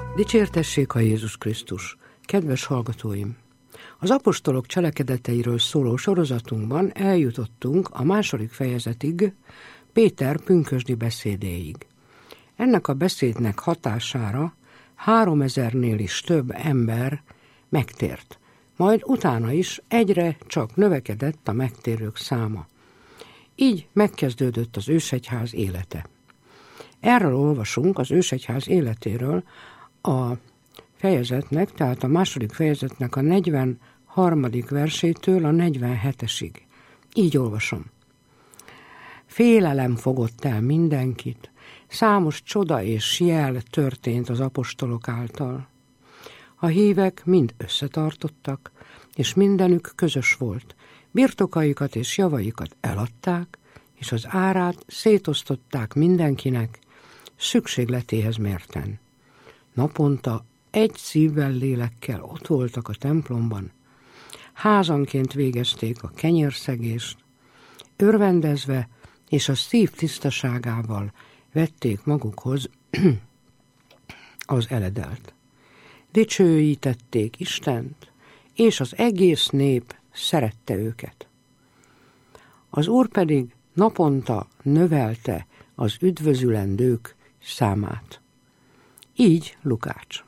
Dicsértessék a Jézus Krisztus! Kedves hallgatóim! Az apostolok cselekedeteiről szóló sorozatunkban eljutottunk a 2. fejezetig, Péter pünkösdi beszédéig. Ennek a beszédnek hatására 3000-nél is több ember megtért, majd utána is egyre csak növekedett a megtérők száma. Így megkezdődött az ősegyház élete. Erről olvasunk az ősegyház életéről a fejezetnek, tehát a 2. fejezetnek a 43. versétől a 47-esig. Így olvasom. Félelem fogott el mindenkit, számos csoda és jel történt az apostolok által. A hívek mind összetartottak, és mindenük közös volt. Birtokaikat és javaikat eladták, és az árát szétosztották mindenkinek, szükségletéhez mérten. Naponta egy szívvel, lélekkel ott voltak a templomban, házanként végezték a kenyérszegést, örvendezve és a szív tisztaságával vették magukhoz az eledelt. Dicsőítették Istent, és az egész nép szerette őket. Az Úr pedig naponta növelte az üdvözülendők számát. Így Lukács.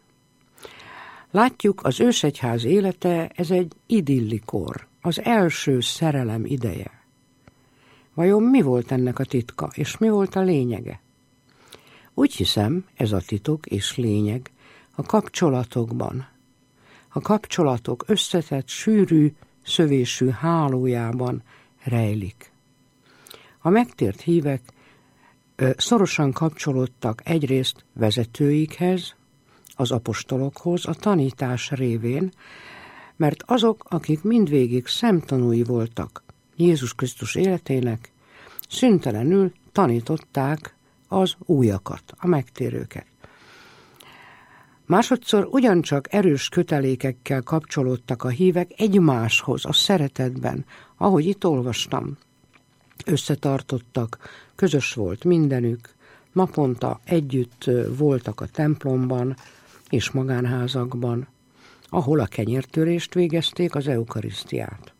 Látjuk, az ősegyház élete, ez egy idillikor, az első szerelem ideje. Vajon mi volt ennek a titka, és mi volt a lényege? Úgy hiszem, ez a titok és lényeg a kapcsolatokban. A kapcsolatok összetett, sűrű, szövésű hálójában rejlik. A megtért hívek szorosan kapcsolódtak egyrészt vezetőikhez, az apostolokhoz, a tanítás révén, mert azok, akik mindvégig szemtanúi voltak Jézus Krisztus életének, szüntelenül tanították az újakat, a megtérőket. Másodszor ugyancsak erős kötelékekkel kapcsolódtak a hívek egymáshoz, a szeretetben, ahogy itt olvastam. Összetartottak, közös volt mindenük, naponta együtt voltak a templomban és magánházakban, ahol a kenyértörést végezték, az eukarisztiát.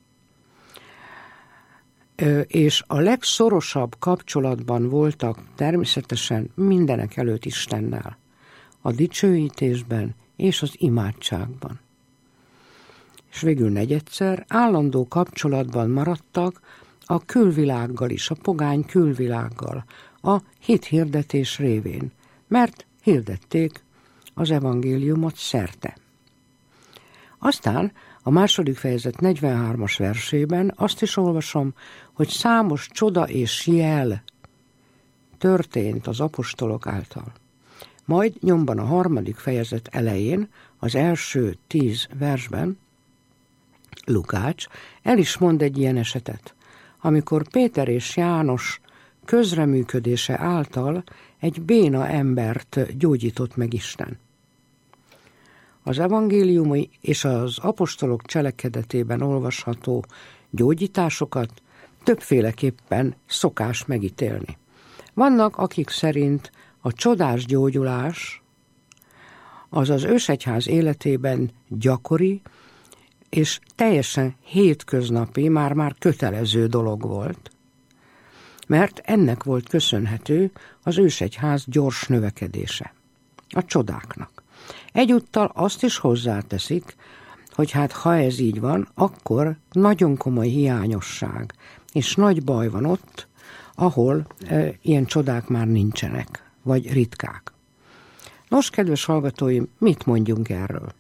És a legszorosabb kapcsolatban voltak természetesen mindenek előtt Istennel, a dicsőítésben és az imádságban. És végül negyedszer állandó kapcsolatban maradtak a külvilággal is, a pogány külvilággal, a hithirdetés révén, mert hirdették az evangéliumot szerte. Aztán a 2. fejezet 43. versében azt is olvasom, hogy számos csoda és jel történt az apostolok által. Majd nyomban a 3. fejezet elején, az első 10 versben Lukács el is mond egy ilyen esetet, amikor Péter és János közreműködése által egy béna embert gyógyított meg Isten. Az evangéliumi és az apostolok cselekedetében olvasható gyógyításokat többféleképpen szokás megítélni. Vannak, akik szerint a csodás gyógyulás az az ősegyház életében gyakori és teljesen hétköznapi, már kötelező dolog volt, mert ennek volt köszönhető az ősegyház gyors növekedése, a csodáknak. Egyúttal azt is hozzáteszik, hogy hát ha ez így van, akkor nagyon komoly hiányosság, és nagy baj van ott, ahol ilyen csodák már nincsenek, vagy ritkák. Nos, kedves hallgatóim, mit mondjunk erről?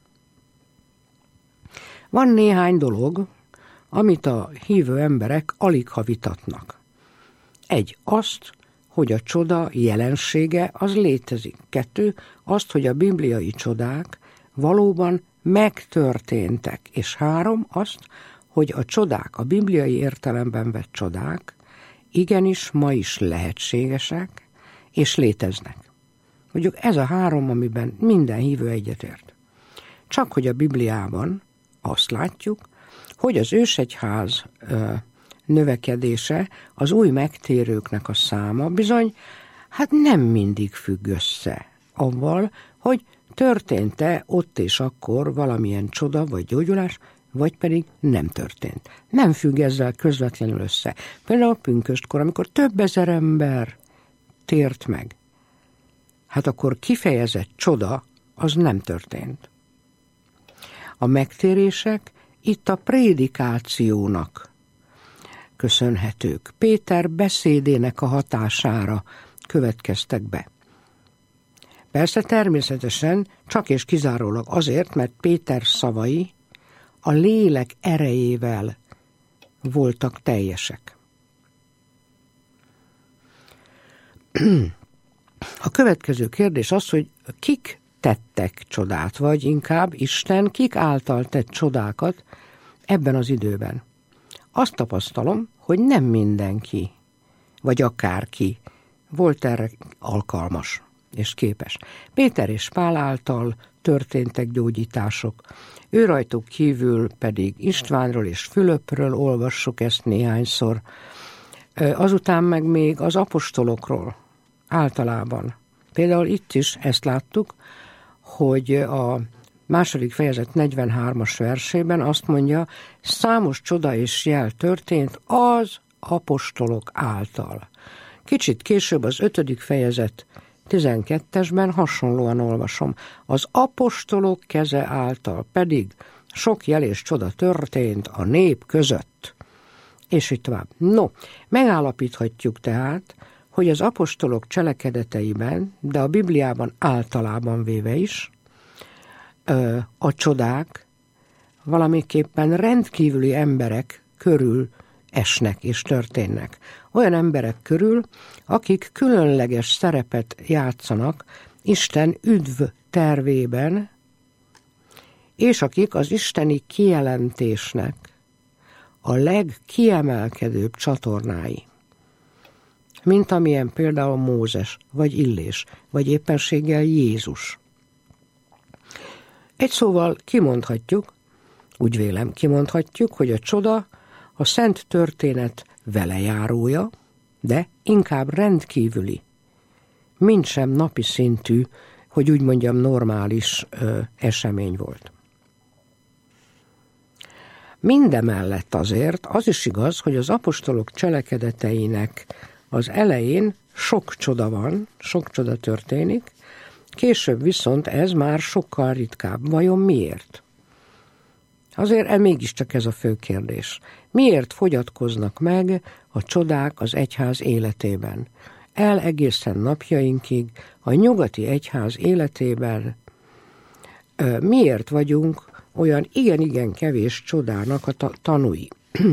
Van néhány dolog, amit a hívő emberek aligha vitatnak. 1. Azt, hogy a csoda jelensége az létezik. 2. Azt, hogy a bibliai csodák valóban megtörténtek. És 3. Azt, hogy a csodák, a bibliai értelemben vett csodák igenis ma is lehetségesek és léteznek. Mondjuk ez a 3, amiben minden hívő egyetért. Csak hogy a Bibliában azt látjuk, hogy az ősegyház növekedése, az új megtérőknek a száma bizony, hát nem mindig függ össze avval, hogy történt-e ott és akkor valamilyen csoda vagy gyógyulás, vagy pedig nem történt. Nem függ ezzel közvetlenül össze. Például pünköstkor, amikor több ezer ember tért meg, hát akkor kifejezett csoda, az nem történt. A megtérések itt a prédikációnak köszönhetők. Péter beszédének a hatására következtek be. Persze természetesen csak és kizárólag azért, mert Péter szavai a lélek erejével voltak teljesek. A következő kérdés az, hogy kik tettek csodát, vagy inkább Isten kik által tett csodákat ebben az időben. Azt tapasztalom, hogy nem mindenki, vagy akárki volt erre alkalmas és képes. Péter és Pál által történtek gyógyítások, őrajtuk kívül pedig Istvánról és Fülöpről olvassuk ezt néhányszor. Azután meg még az apostolokról általában. Például itt is ezt láttuk, hogy a 2. fejezet 43. versében azt mondja, számos csoda és jel történt az apostolok által. Kicsit később az 5. fejezet 12-esben hasonlóan olvasom. Az apostolok keze által pedig sok jel és csoda történt a nép között. És így tovább. No, megállapíthatjuk tehát, hogy az apostolok cselekedeteiben, de a Bibliában általában véve is, a csodák valamiképpen rendkívüli emberek körül esnek és történnek. Olyan emberek körül, akik különleges szerepet játszanak Isten üdv tervében, és akik az isteni kijelentésnek a legkiemelkedőbb csatornái. Mint amilyen például Mózes, vagy Illés, vagy éppenséggel Jézus. Egy szóval kimondhatjuk, úgy vélem kimondhatjuk, hogy a csoda a szent történet velejárója, de inkább rendkívüli, mintsem napi szintű, hogy úgy mondjam normális esemény volt. Mindemellett azért az is igaz, hogy az apostolok cselekedeteinek az elején sok csoda van, sok csoda történik, később viszont ez már sokkal ritkább. Vajon miért? Azért mégiscsak ez a fő kérdés. Miért fogyatkoznak meg a csodák az egyház életében? El egészen napjainkig a nyugati egyház életében miért vagyunk olyan igen-igen kevés csodának a tanúi?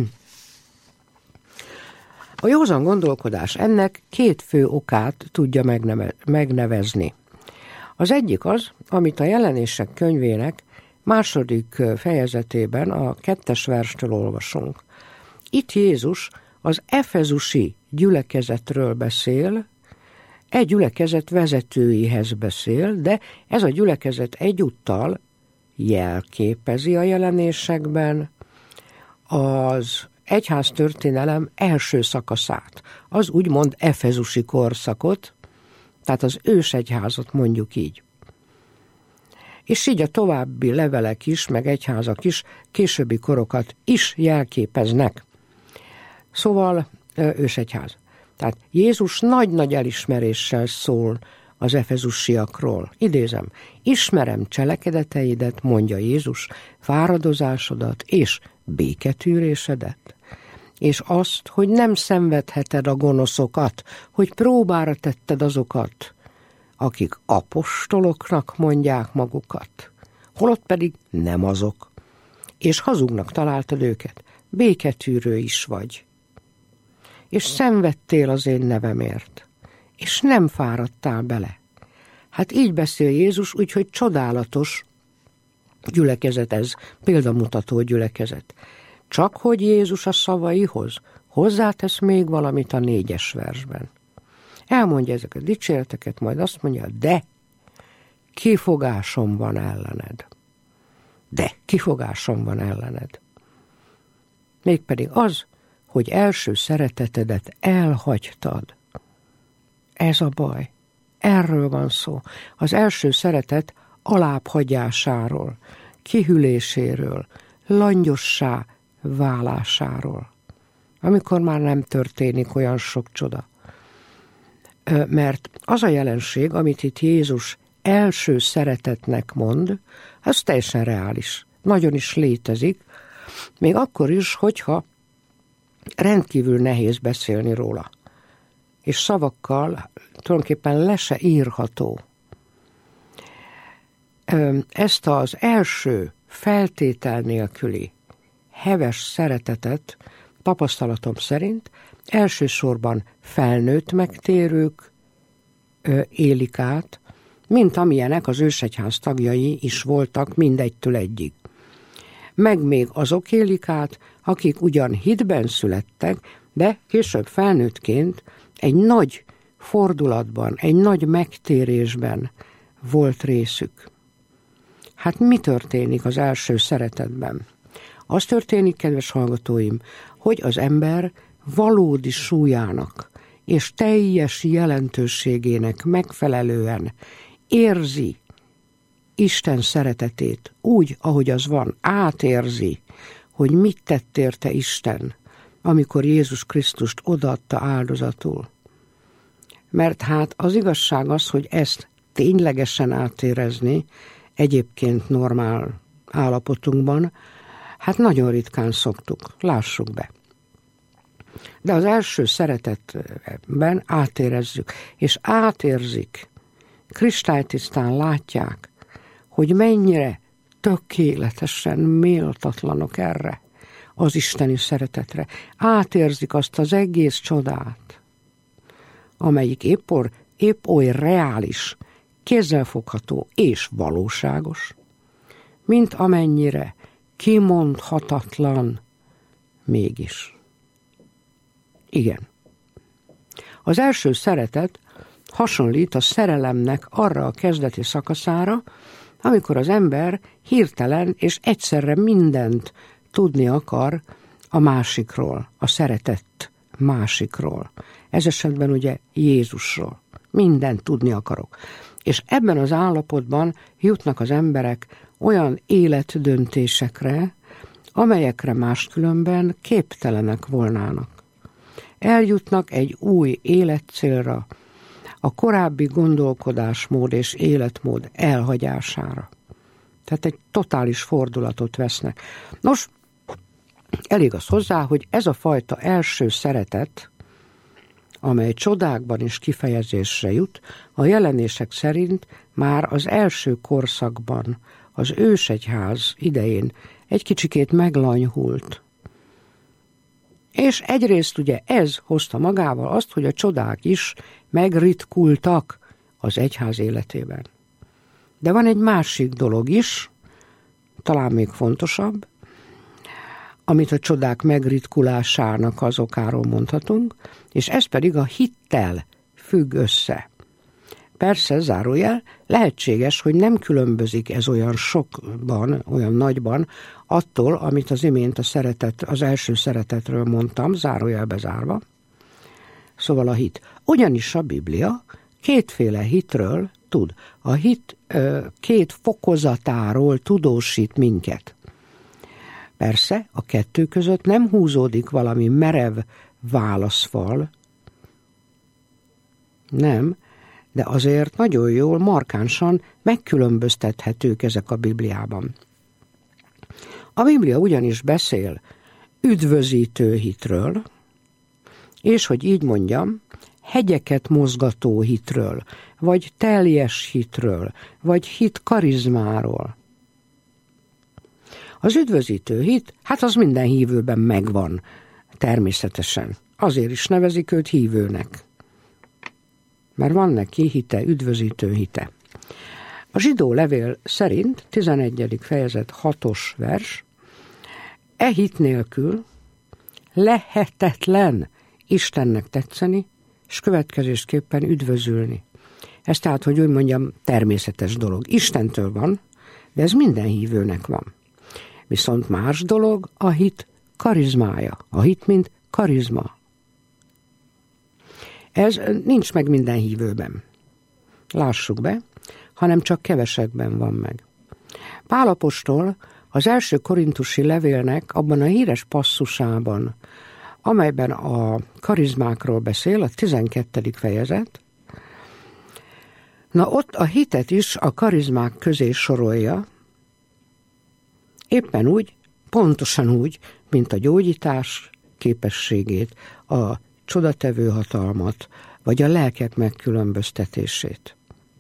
A józan gondolkodás ennek két fő okát tudja megnevezni. Az egyik az, amit a Jelenések könyvének 2. fejezetében a 2. verstől olvasunk. Itt Jézus az efezusi gyülekezetről beszél, egy gyülekezet vezetőihez beszél, de ez a gyülekezet egyúttal jelképezi a Jelenésekben az egyháztörténelem első szakaszát, az úgymond efezusi korszakot, tehát az ősegyházat mondjuk így. És így a további levelek is, meg egyházak is későbbi korokat is jelképeznek. Szóval ősegyház. Tehát Jézus nagy-nagy elismeréssel szól az efezusiakról. Idézem, ismerem cselekedeteidet, mondja Jézus, fáradozásodat és béketűrésedet, és azt, hogy nem szenvedheted a gonoszokat, hogy próbára tetted azokat, akik apostoloknak mondják magukat, holott pedig nem azok, és hazugnak találtad őket, béketűrő is vagy, és szenvedtél az én nevemért, és nem fáradtál bele. Hát így beszél Jézus, úgyhogy csodálatos gyülekezet ez, példamutató gyülekezet. Csak hogy Jézus a szavaihoz hozzátesz még valamit a 4. versben. Elmondja ezeket a dicséreteket, majd azt mondja, de kifogásom van ellened. De kifogásom van ellened. Mégpedig az, hogy első szeretetedet elhagytad. Ez a baj. Erről van szó. Az első szeretet alábbhagyásáról, kihűléséről, langyossá válásáról. Amikor már nem történik olyan sok csoda. Mert az a jelenség, amit itt Jézus első szeretetnek mond, az teljesen reális. Nagyon is létezik, még akkor is, hogyha rendkívül nehéz beszélni róla. És szavakkal tulajdonképpen le se írható. Ezt az első feltétel nélküli heves szeretetet tapasztalatom szerint elsősorban felnőtt megtérők élik át, mint amilyenek az ősegyház tagjai is voltak mindegytől egyig. Meg még azok élik át, akik ugyan hitben születtek, de később felnőttként egy nagy fordulatban, egy nagy megtérésben volt részük. Hát mi történik az első szeretetben? Az történik, kedves hallgatóim, hogy az ember valódi súlyának és teljes jelentőségének megfelelően érzi Isten szeretetét úgy, ahogy az van, átérzi, hogy mit tett érte Isten, amikor Jézus Krisztust odaadta áldozatul. Mert hát az igazság az, hogy ezt ténylegesen átérezni, egyébként normál állapotunkban, hát nagyon ritkán szoktuk, lássuk be. De az első szeretetben átérezzük, és átérzik, kristálytisztán látják, hogy mennyire tökéletesen méltatlanok erre, az isteni szeretetre. Átérzik azt az egész csodát, amelyik épp oly reális, kézzelfogható és valóságos, mint amennyire kimondhatatlan mégis. Igen. Az első szeretet hasonlít a szerelemnek arra a kezdeti szakaszára, amikor az ember hirtelen és egyszerre mindent tudni akar a másikról, a szeretett másikról. Ez esetben ugye Jézusról. Mindent tudni akarok. És ebben az állapotban jutnak az emberek olyan életdöntésekre, amelyekre máskülönben képtelenek volnának. Eljutnak egy új életcélra, a korábbi gondolkodásmód és életmód elhagyására. Tehát egy totális fordulatot vesznek. Nos, elég az hozzá, hogy ez a fajta első szeretet, amely csodákban is kifejezésre jut, a jelenések szerint már az első korszakban, az ősegyház idején egy kicsikét meglanyhult. És egyrészt ugye ez hozta magával azt, hogy a csodák is megritkultak az egyház életében. De van egy másik dolog is, talán még fontosabb, amit a csodák megritkulásának az okáról mondhatunk, és ez pedig a hittel függ össze. Persze, zárójel, lehetséges, hogy nem különbözik ez olyan sokban, olyan nagyban, attól, amit az imént az első szeretetről mondtam, zárójel bezárva. Szóval a hit. Ugyanis a Biblia kétféle hitről tud. A hit két fokozatáról tudósít minket. Persze, a kettő között nem húzódik valami merev válaszfal, nem, de azért nagyon jól, markánsan megkülönböztethetők ezek a Bibliában. A Biblia ugyanis beszél üdvözítő hitről, és hogy így mondjam, hegyeket mozgató hitről, vagy teljes hitről, vagy hit karizmáról. Az üdvözítő hit, hát az minden hívőben megvan, természetesen. Azért is nevezik őt hívőnek. Mert van neki hite, üdvözítő hite. A zsidó levél szerint, 11. fejezet 6. vers, e hit nélkül lehetetlen Istennek tetszeni, és következésképpen üdvözülni. Ez tehát, hogy úgy mondjam, természetes dolog. Istentől van, de ez minden hívőnek van. Viszont más dolog a hit karizmája. A hit, mint karizma. Ez nincs meg minden hívőben. Lássuk be, hanem csak kevesekben van meg. Pál apostol az első korintusi levélnek abban a híres passzusában, amelyben a karizmákról beszél, a 12. fejezet, ott a hitet is a karizmák közé sorolja, éppen úgy, pontosan úgy, mint a gyógyítás képességét, a csodatevő hatalmat, vagy a lelkek megkülönböztetését.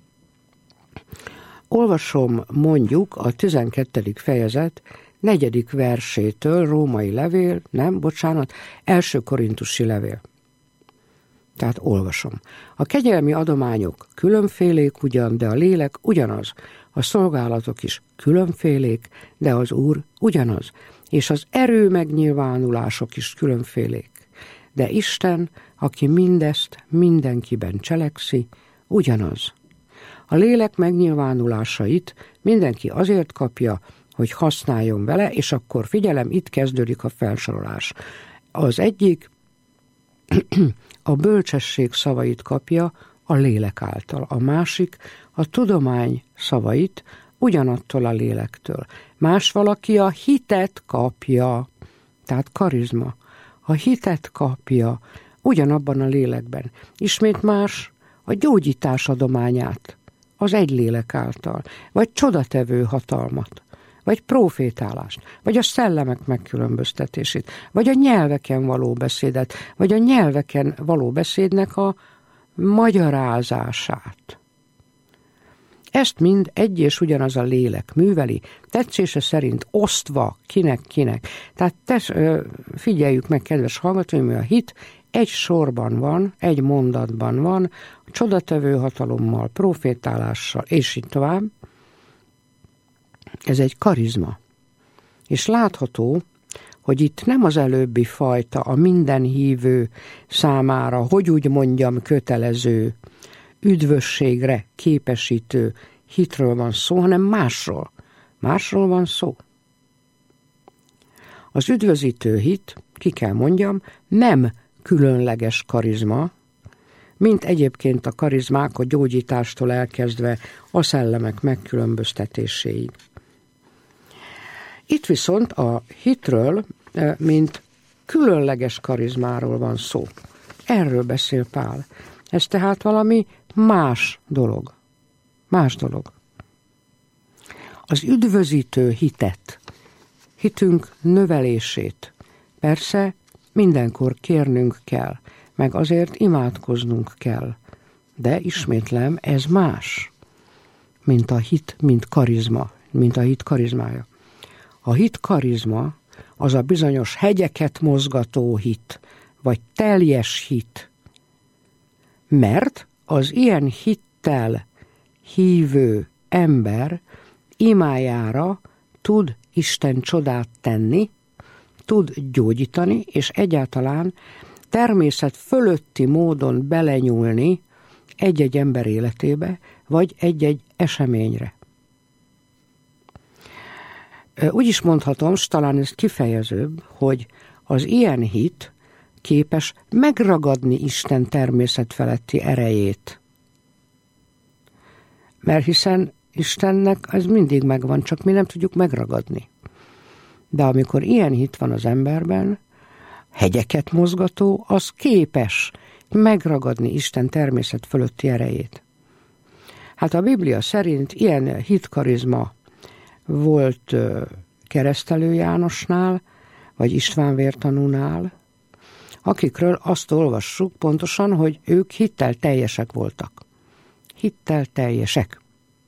Olvasom mondjuk a 12. fejezet 4. versétől, római levél, első korintusi levél. Tehát olvasom. A kegyelmi adományok különfélék ugyan, de a lélek ugyanaz. A szolgálatok is különfélék, de az Úr ugyanaz. És az erő megnyilvánulások is különfélék. De Isten, aki mindezt mindenkiben cselekszi, ugyanaz. A lélek megnyilvánulásait mindenki azért kapja, hogy használjon vele, és akkor figyelem, itt kezdődik a felsorolás. Az egyik a bölcsesség szavait kapja a lélek által, a másik a tudomány szavait ugyanattól a lélektől. Más valaki a hitet kapja, tehát karizma. A hitet kapja ugyanabban a lélekben. Ismét más a gyógyítás adományát az egy lélek által, vagy csodatevő hatalmat, vagy profétálást, vagy a szellemek megkülönböztetését, vagy a nyelveken való beszédet, vagy a nyelveken való beszédnek a magyarázását. Ezt mind egy és ugyanaz a lélek műveli, tetszése szerint osztva kinek. Tehát figyeljük meg, kedves hallgatóim, hogy a hit egy sorban van, egy mondatban van, a csodatevő hatalommal, profétálással, és így tovább. Ez egy karizma. És látható, hogy itt nem az előbbi fajta, a minden hívő számára, hogy úgy mondjam, kötelező, üdvösségre képesítő hitről van szó, hanem másról. Másról van szó. Az üdvözítő hit, ki kell mondjam, nem különleges karizma, mint egyébként a karizmák a gyógyítástól elkezdve a szellemek megkülönböztetéséig. Itt viszont a hitről, mint különleges karizmáról van szó. Erről beszél Pál. Ez tehát valami más dolog. Más dolog. Az üdvözítő hitet, hitünk növelését persze mindenkor kérnünk kell, meg azért imádkoznunk kell. De ismétlem, ez más, mint a hit, mint karizma, mint a hit karizmája. A hit karizma az a bizonyos hegyeket mozgató hit, vagy teljes hit. Mert az ilyen hittel hívő ember imájára tud Isten csodát tenni, tud gyógyítani, és egyáltalán természet fölötti módon belenyúlni egy-egy ember életébe, vagy egy-egy eseményre. Úgy is mondhatom, s talán ez kifejezőbb, hogy az ilyen hit képes megragadni Isten természet feletti erejét. Mert hiszen Istennek ez mindig megvan, csak mi nem tudjuk megragadni. De amikor ilyen hit van az emberben, hegyeket mozgató, az képes megragadni Isten természet fölötti erejét. Hát a Biblia szerint ilyen hitkarizma volt Keresztelő Jánosnál, vagy István vértanúnál, akikről azt olvassuk pontosan, hogy ők hittel teljesek voltak. Hittel teljesek.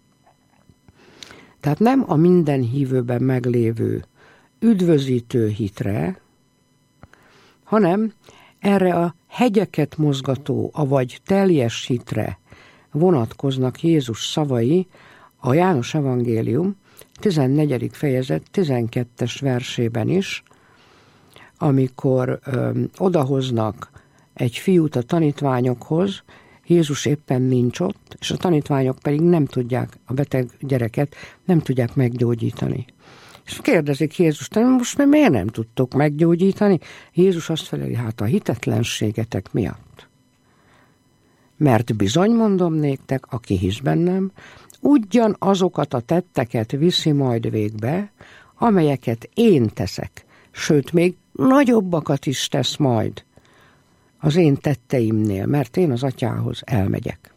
Tehát nem a minden hívőben meglévő üdvözítő hitre, hanem erre a hegyeket mozgató, avagy teljes hitre vonatkoznak Jézus szavai a János evangélium 14. fejezet 12. versében is, amikor odahoznak egy fiút a tanítványokhoz, Jézus éppen nincs ott, és a tanítványok pedig nem tudják, a beteg gyereket nem tudják meggyógyítani. És kérdezik Jézust, most miért nem tudtok meggyógyítani? Jézus azt feleli, hát a hitetlenségetek miatt. Mert bizony mondom néktek, aki hisz bennem, ugyan azokat a tetteket viszi majd végbe, amelyeket én teszek, sőt, még nagyobbakat is tesz majd az én tetteimnél, mert én az atyához elmegyek.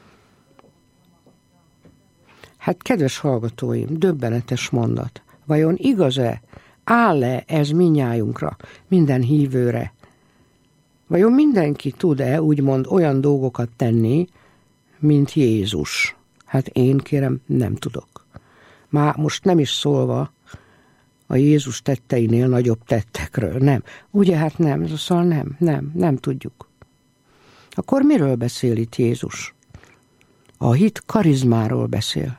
Hát, kedves hallgatóim, döbbenetes mondat. Vajon igaz-e, áll-e ez mindnyájunkra, minden hívőre? Vajon mindenki tud-e úgymond olyan dolgokat tenni, mint Jézus? Hát én nem tudok. Már most nem is szólva a Jézus tetteinél nagyobb tettekről, nem. Ugye, hát nem, szóval nem tudjuk. Akkor miről beszél itt Jézus? A hit karizmáról beszél.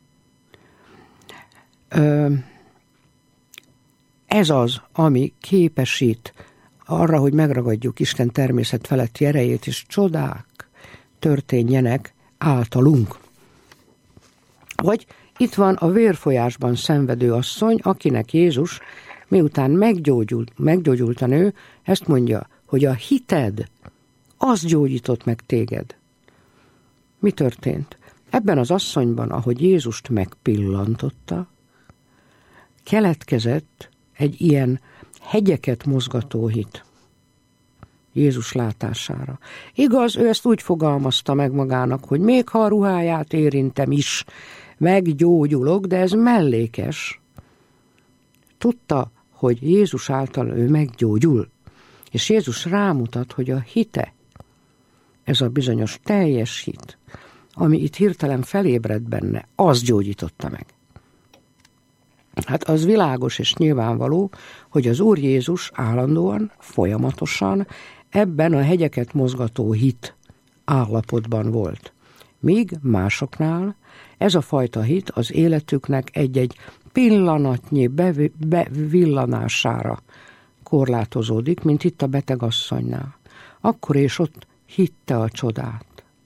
Ez az, ami képesít arra, hogy megragadjuk Isten természet feletti erejét, és csodák történjjenek általunk. Vagy itt van a vérfolyásban szenvedő asszony, akinek Jézus, miután meggyógyult a nő, ezt mondja, hogy a hited, az gyógyított meg téged. Mi történt? Ebben az asszonyban, ahogy Jézust megpillantotta, keletkezett egy ilyen hegyeket mozgató hit Jézus látására. Igaz, ő ezt úgy fogalmazta meg magának, hogy még ha a ruháját érintem is, meggyógyulok, de ez mellékes. Tudta, hogy Jézus által ő meggyógyul, és Jézus rámutat, hogy a hite, ez a bizonyos teljes hit, ami itt hirtelen felébredt benne, az gyógyította meg. Hát az világos és nyilvánvaló, hogy az Úr Jézus állandóan, folyamatosan ebben a hegyeket mozgató hit állapotban volt. Míg másoknál ez a fajta hit az életüknek egy-egy pillanatnyi bevillanására korlátozódik, mint itt a betegasszonynál. Akkor és ott hitte a csodát.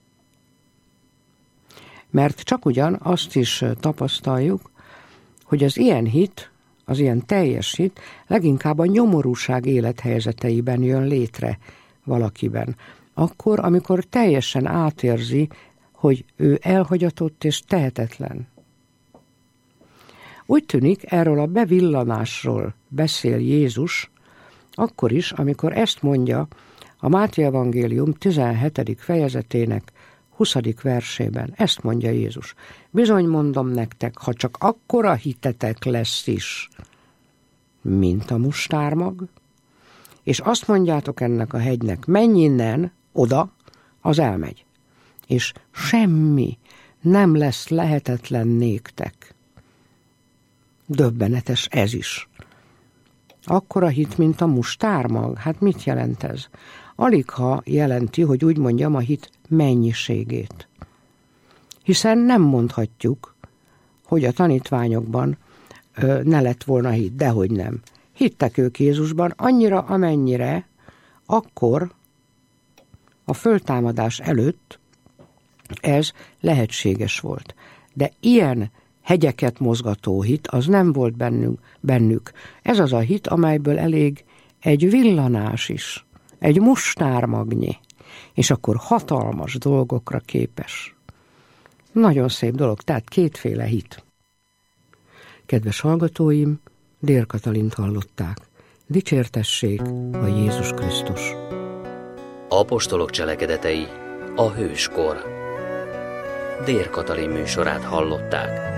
Mert csak ugyan azt is tapasztaljuk, hogy az ilyen hit, az ilyen teljes hit leginkább a nyomorúság élethelyzeteiben jön létre valakiben. Akkor, amikor teljesen átérzi, hogy ő elhagyatott és tehetetlen. Úgy tűnik, erről a bevillanásról beszél Jézus, akkor is, amikor ezt mondja a Máté evangélium 17. fejezetének 20. versében. Ezt mondja Jézus. Bizony mondom nektek, ha csak akkora hitetek lesz is, mint a mustármag, és azt mondjátok ennek a hegynek, menj innen, oda, az elmegy. És semmi nem lesz lehetetlen néktek. Döbbenetes ez is. Akkora hit, mint a mustármag. Hát mit jelent ez? Aligha jelenti, hogy úgy mondjam, a hit mennyiségét. Hiszen nem mondhatjuk, hogy a tanítványokban ne lett volna hit, dehogy nem. Hittek ők Jézusban annyira, amennyire akkor a föltámadás előtt ez lehetséges volt. De ilyen hegyeket mozgató hit, az nem volt bennük. Ez az a hit, amelyből elég egy villanás is, egy mustármagnyi, és akkor hatalmas dolgokra képes. Nagyon szép dolog, tehát kétféle hit. Kedves hallgatóim, Dér Katalint hallották. Dicsértessék a Jézus Krisztus. Apostolok cselekedetei, a hőskor. Dér Katalin műsorát hallották.